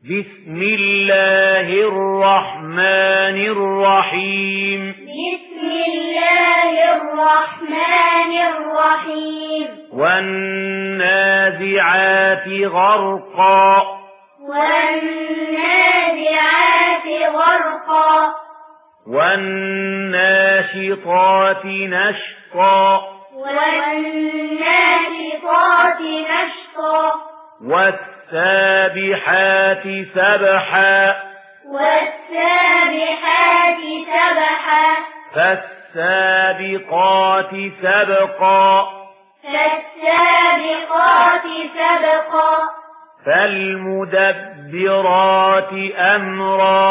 بسم الله الرحمن الرحيم بسم الله الرحمن الرحيم والنازعات غرقا والنازعات غرقا والناشطات نشطا والناشطات نشطا والسابحات سبحا والسابحات سبحا فالسابقات سبقا فالسابقات سبقا فالمدبرات أمرا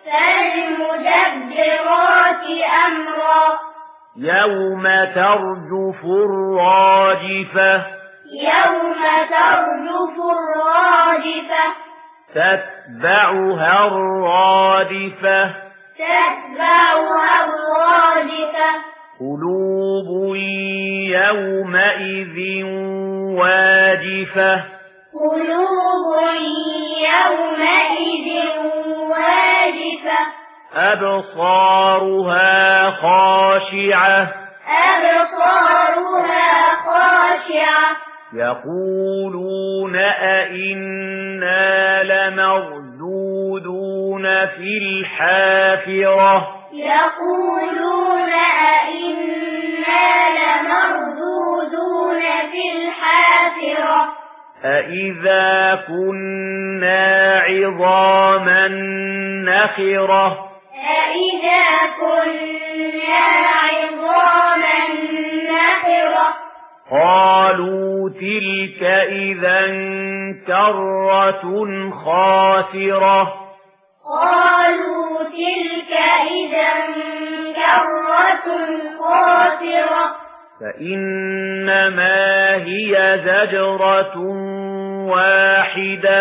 فالمدبرات أمرا يوم ترجف الراجفة يوم ترجف الراجفة تتبعها الرادفة تتبعها الرادفة قلوب يومئذ واجفة قلوب يومئذ واجفة أبصارها خاشعة أبصارها خاشعة يقولون أئنا لمردودون في الحافرة يقولون أئنا لمردودون في الحافرة أئذا كنا عظاما نخرة أئذا كنا عظاما نخرة قالوا تلك إذا كرة خاسرة قالوا تلك إذا كرة خاسرة فإنما هي زجرة واحدة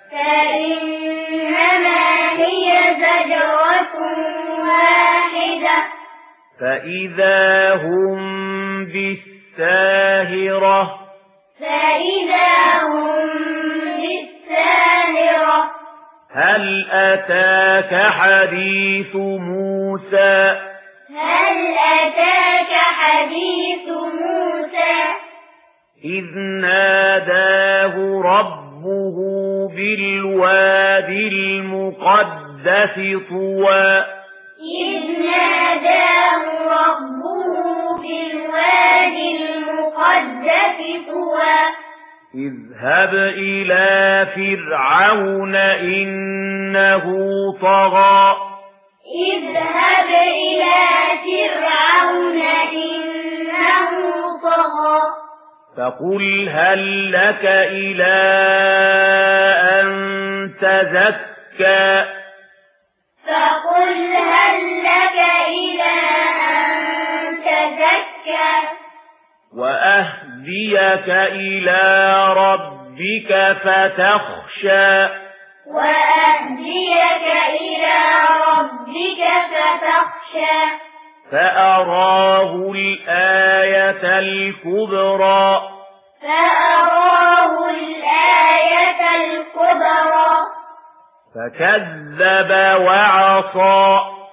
فإنما هي زجرة واحدة فإذا هم بالساهرة فإذا هم بالساهرة هل أتاك حديث موسى هل أتاك حديث موسى إذ ناداه ربه بالوادي المقدس طوى إذ ناداه ربه بالوادي المقدس طوى اذهب إلى فرعون إنه طغى اذهب إلى فرعون إنه طغى فقل هل لك إلى أن تزكى فقل هل لك إلى أن تزكى وأهديك إلى ربك فتخشى وأهديك إلى ربك فتخشى فأراه الآية الكبرى فأراه الآية الكبرى فكذب وعصى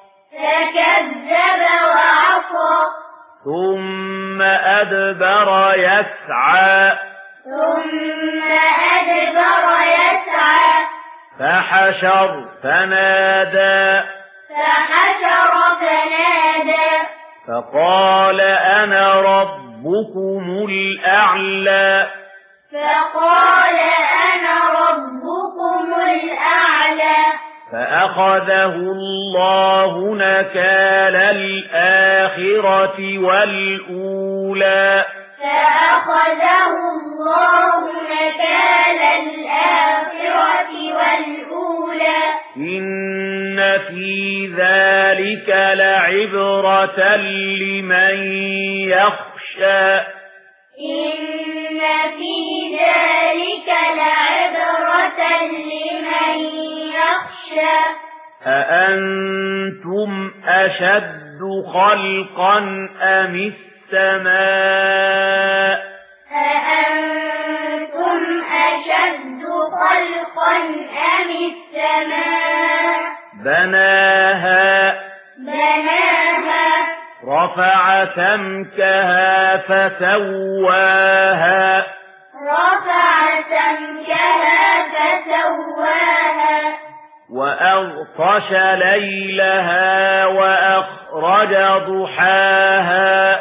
فكذب وعصى ثم أدبر يسعى ثم أدبر يسعى فحشر فنادى فحشر فنادى فقال أنا ربكم الأعلى فقال أنا ربكم الأعلى فأخذه الله نكال الآخرة والأولى فأخذه الله نكال الآخرة والأولى إن في ذلك لعبرة لمن يخشى إن في ذلك لعبرة لمن يخشى أأنتم أشد خلقا أم السماء أأنتم أشد خلقا أم السماء بناها رفع سمكها فسواها وأغطش ليلها وأخرج ضحاها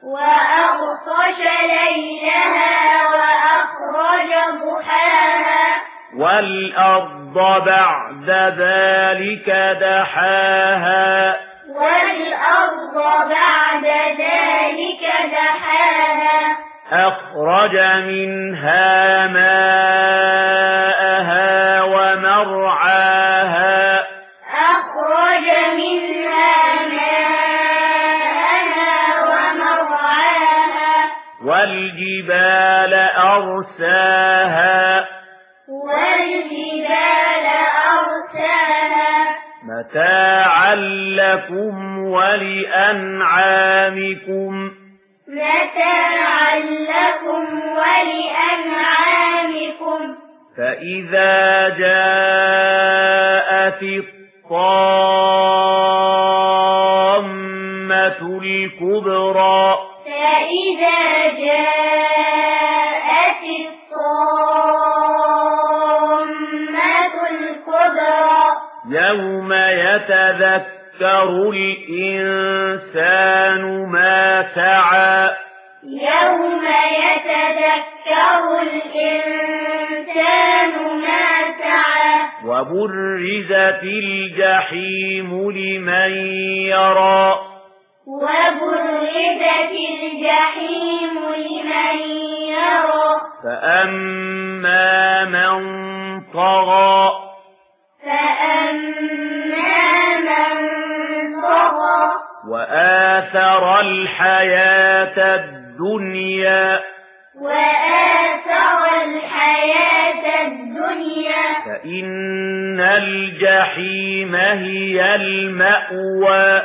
والأرض بعد ذلك دحاها أخرج منها ماءها ومرعاها والجبال أرساها متاعا لكم ولأنعامكم فإذا جاءت الطامة الكبرى يوم يتذكر الإنسان ما سعى وبرزت الجحيم لمن يرى فأما من طغى وآثر الحياة الدنيا فإن الجحيم هي المأوى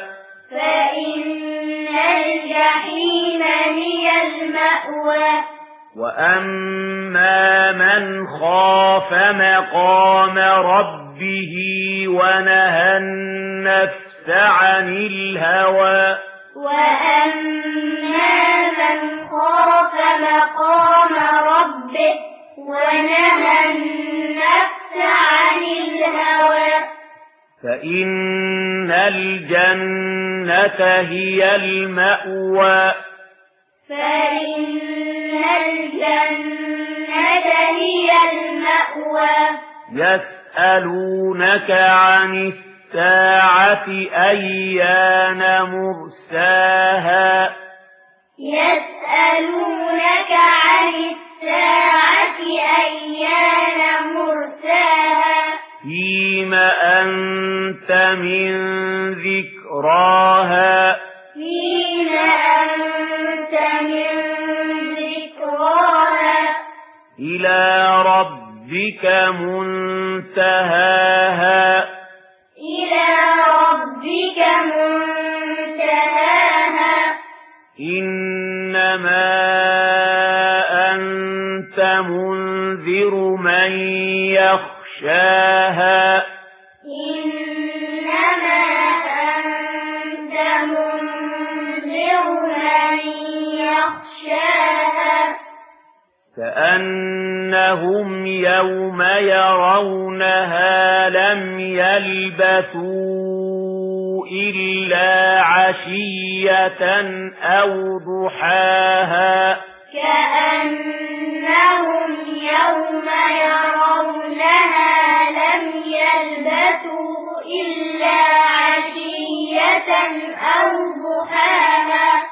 وأما من خاف مقام ربه ونهى النفس عن الهوى فإن الجنة هي المأوى يسألونك عن الساعة أيان مرساها فيم أنت من ذكراها إلى ربك منتهاها إنما أنت منذر من يخشاها كأنهم يوم يرونها لم يلبثوا إلا عشية أو ضحاها كأنهم يوم يرونها لم يلبثوا إلا عشية أو ضحاها